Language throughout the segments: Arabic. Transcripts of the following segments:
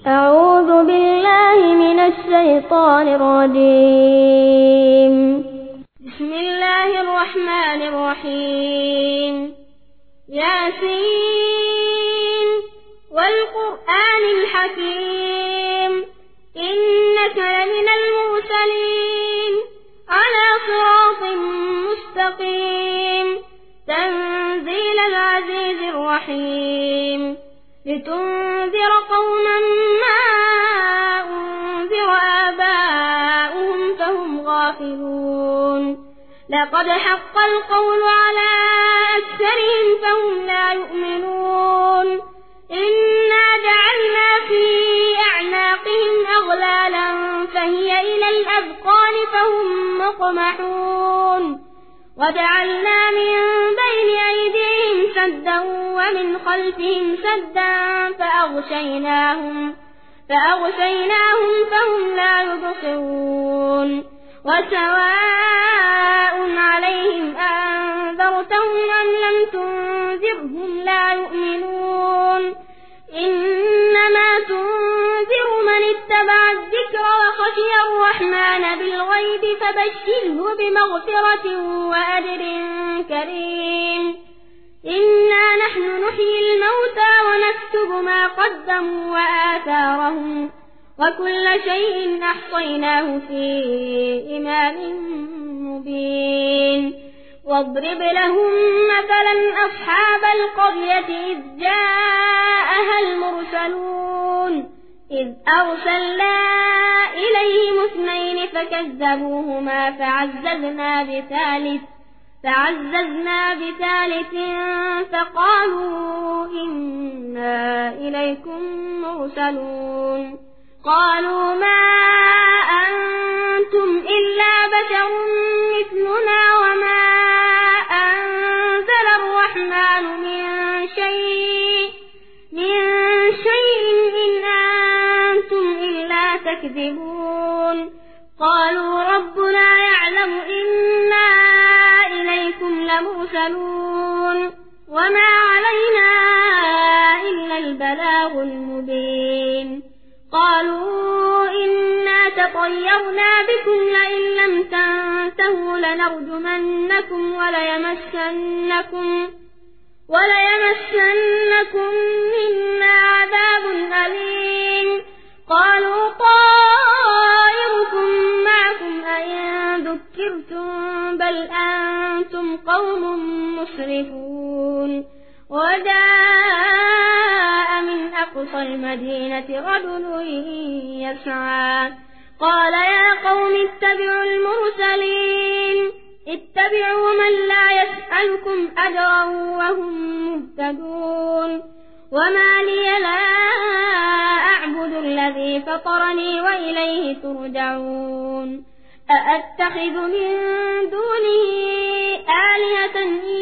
أعوذ بالله من الشيطان الرجيم. بسم الله الرحمن الرحيم. ياسين والقرآن الحكيم إنك لمن المرسلين على صراط مستقيم تنزيل العزيز الرحيم لتنذر قوما ما أنذر آباؤهم فهم غافلون لقد حق القول على أكثرهم فهم لا يؤمنون إنا جعلنا في أعناقهم أغلالا فهي إلى الأذقان فهم مقمحون وجعلنا من بين أيديهم سدا ومن خلفهم سدا فأغشيناهم فهم لا يبصرون وسواء عليهم أنذرتهم أم لم تنذرهم لا يؤمنون إنما تنذر من اتبع الذكر وخشي الرحمن بالغيب فبشره بمغفرة وأجر كريم إنا نحن نحيي الموتى ونكتب ما قدموا وآثارهم وكل شيء أحصيناه في إمام مبين واضرب لهم مثلا أصحاب القرية إذ جاءها المرسلون إذ أرسلنا إليهم 2 فكذبوهما فعززنا بثالث فقالوا إنا إليكم مرسلون قالوا ما أنتم إلا بشر مثلنا وما أنزل الرحمن من شيء إن أنتم إلا تكذبون قالوا ربنا يعلم إنا إليكم لمرسلون وما علينا إلا البلاغ المبين قالوا إنا تطيرنا بكم لئن لم تنتهوا لنرجمنكم وليمسنكم منا عذاب أليم قالوا طائركم معكم أئن ذكرتم بل أنتم قوم مسرفون وجاء من أقصى المدينة رجل يسعى قال يا قوم اتبعوا المرسلين اتبعوا من لا يسألكم أجرا وهم مهتدون وما لي لا أعبد الذي فطرني وإليه ترجعون أأتخذ من دونه آلهة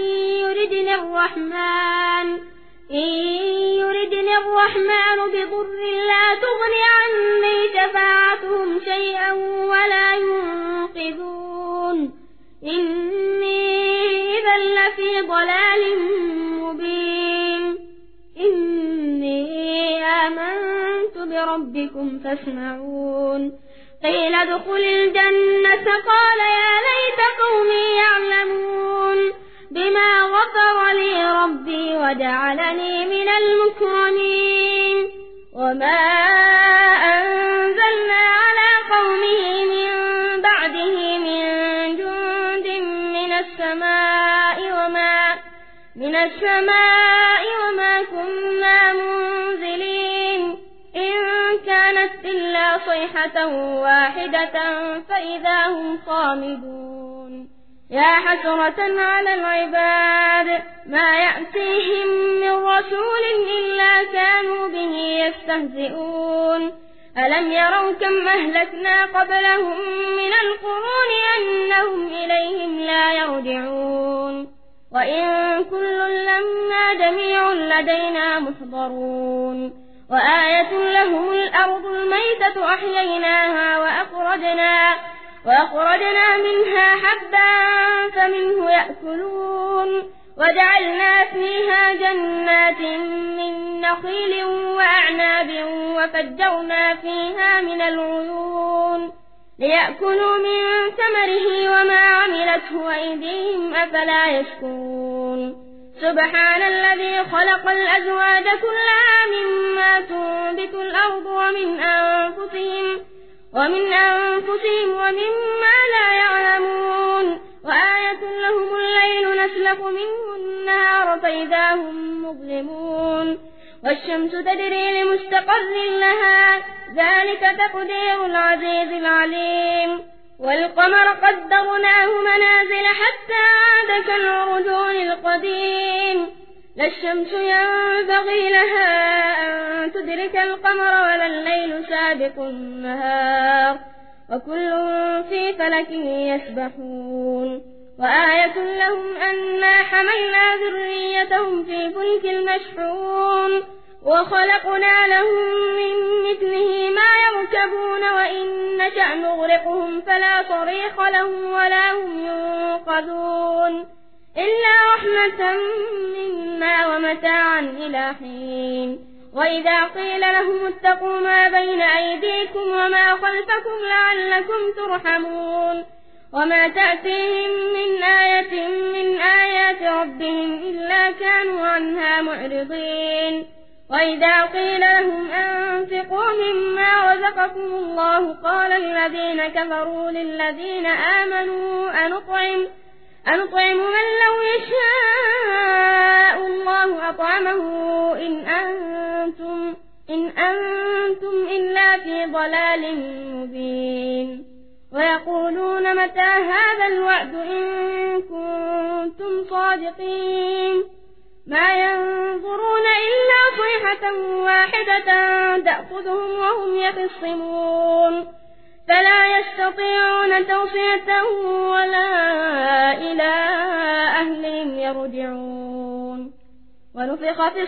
إن يردني الرحمن بضر لا تغن عني شفاعتهم شيئا ولا ينقذون إني إذا لفي ضلال مبين إني آمنت بربكم فاسمعون قيل ادخل الجنة قال يا ليت قومي يعلمون بما غفر لي ربي وجعلني من المكرمين وما أنزلنا على قومه من بعده من جند من السماء وما كنا منزلين إن كانت إلا صيحة واحدة فإذا هم صامدون يا حسرة على العباد ما يأتيهم من رسول إلا كانوا به يستهزئون ألم يروا كم أهلكنا قبلهم من القرون أنهم إليهم لا يرجعون وإن كل لما جميع لدينا محضرون وآية لهم الأرض الميتة أحييناها وأخرجنا منها حبا فمنه يأكلون وجعلنا فيها جنات من نخيل وأعناب وفجرنا فيها من العيون ليأكلوا من ثمره وما عملته أيديهم أفلا يشكرون سبحان الذي خلق الأزواج كلها مما تنبت الأرض ومن أنفسهم ومما لا يعلمون وآية لهم الليل نسلخ منه النهار فإذا هم مظلمون والشمس تجري لمستقر لها ذلك تقدير العزيز العليم والقمر قدرناه منازل حتى عاد كالعرجون القديم لا الشمس ينبغي لها أن تدرك القمر ولا الليل سابق النهار وكل في فلك يسبحون وآية لهم أنا حملنا ذريتهم في فلك المشحون وخلقنا لهم من مثله ما يركبون وإن نشأ نغرقهم فلا صريخ لهم ولا هم ينقذون إلا رحمة منا ومتاعا إلى حين وإذا قيل لهم اتقوا ما بين أيديكم وما خلفكم لعلكم ترحمون وما تأتيهم من آية من آيات ربهم إلا كانوا عنها معرضين وإذا قيل لهم أنفقوا مما رزقكم الله قال الذين كفروا للذين آمنوا أنطعم من لو يشاء الله أطعمه إن أنتم إلا في ضلال مبين ويقولون متى هذا الوعد إن كنتم صادقين ما ينظرون إلا صيحة واحدة تأخذهم وهم يخصمون فلا يستطيعون توصية ولا إلى أهلهم يرجعون ونفخ في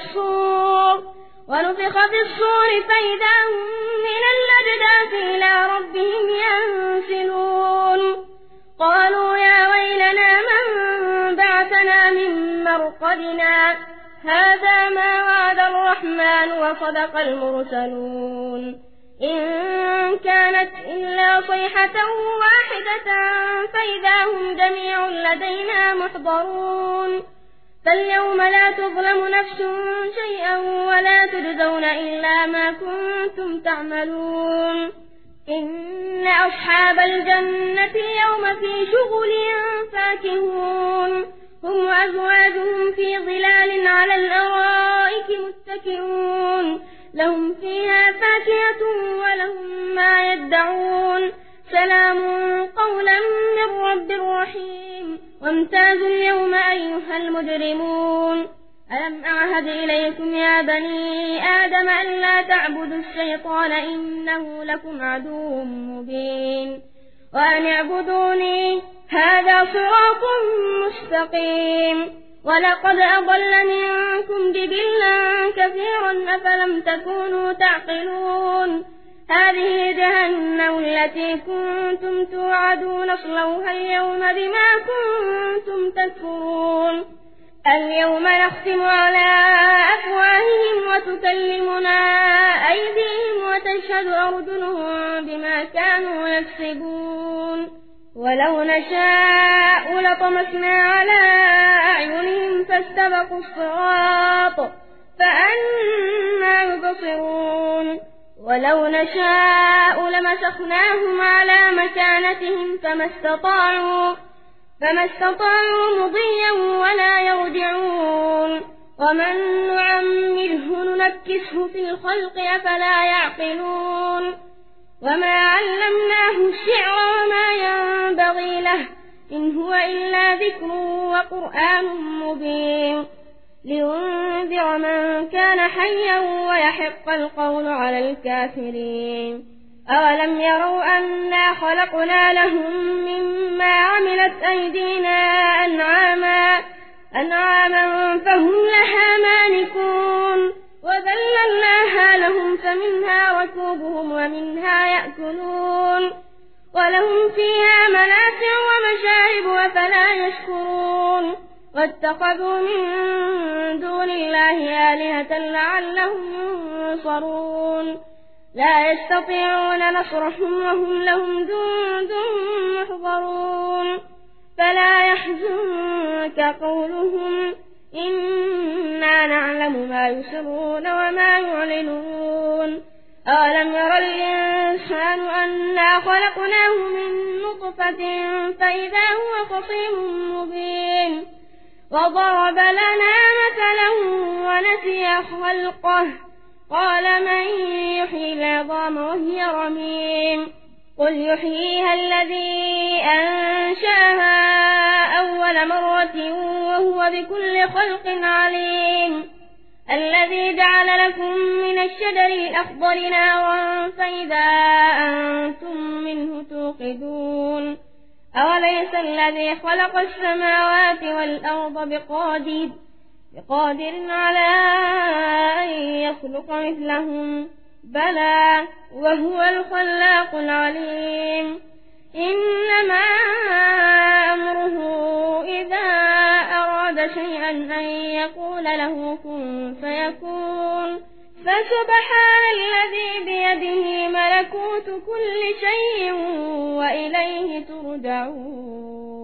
الصور فإذا هم من الأجداث إلى ربهم ينسلون قالوا يا ويلنا من بعثنا من مرقدنا هذا ما وعد الرحمن وصدق المرسلون إن كانت إلا صيحة واحدة فإذا هم جميع لدينا محضرون فاليوم لا تظلم نفس شيئا ولا تجزون إلا ما كنتم تعملون إن أصحاب الجنة يوم في شغل فاكهون هم وأزواجهم في ظلال على الأرائك متكئون لهم فيها فاكهة ولهم ما يدعون سلام قولا من رب رحيم وامتازوا اليوم أيها المجرمون ألم أعهد إليكم يا بني آدم ألا تعبدوا الشيطان إنه لكم عدو مبين وأن اعبدوني هذا صراط مستقيم ولقد أضل منكم جبلا كثيرا أفلم تكونوا تعقلون هذه جهنم التي كنتم توعدون اصلوها اليوم بما كنتم تكفرون اليوم نختم على أفواههم وتكلمنا أيديهم وتشهد أرجلهم بما كانوا يكسبون ولو نشاء لطمسنا على أعينهم فاستبقوا الصراط فأنى يبصرون ولو نشاء لمسخناهم على مكانتهم فما استطاعوا مضيا ولا يرجعون ومن نعمره ننكسه في الخلق أفلا يعقلون وما علمناه الشعر وما ينبغي له إن هو إلا ذكر وقرآن مبين لينذر من كان حيا ويحق القول على الكافرين أولم يروا أنا خلقنا لهم مما عملت أيدينا أنعاما فهم لها مالكون وذللناها لهم فمنها ركوبهم ومنها يأكلون ولهم فيها منافع ومشارب وفلا يشكرون واتخذوا من دون الله آلهة لعلهم ينصرون لا يستطيعون نصرهم وهم لهم جند محضرون فلا يحزنك قولهم إنا نعلم ما يسرون وما يعلنون أولم ير الإنسان أنا خلقناه من نطفة فإذا هو خصيم مبين وضرب لنا مثلا ونسي خلقه قال من يحيي العظام وهي رميم قل يحييها الذي أنشأها أول مرة وهو بكل خلق عليم الذي جعل لكم من الشجر الأخضر نارا فإذا أنتم منه توقدون أوليس الذي خلق السماوات والأرض بقادر على أن يخلق مثلهم بلى وهو الخلاق العليم إنما أمره إذا أراد شيئا أن يقول له كن فيكون فسبحان الذي بيده ملكوت كل شيء وإليه ترجعون